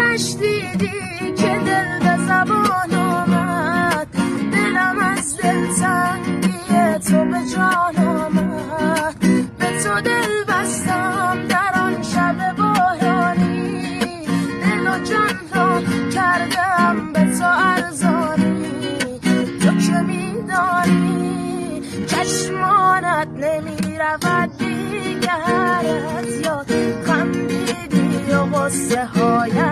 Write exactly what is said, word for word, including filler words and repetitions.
نشدیدی که دل به زبان آمد، دلم از دل تنگی تو به جان آمد. به تو دل بستم در آن شب بارانی، دل و جان را کردم به تو ارزانی. تو که میدانی چشمانت نمی رود دیگر از یاد، خندیدی و غصه هایم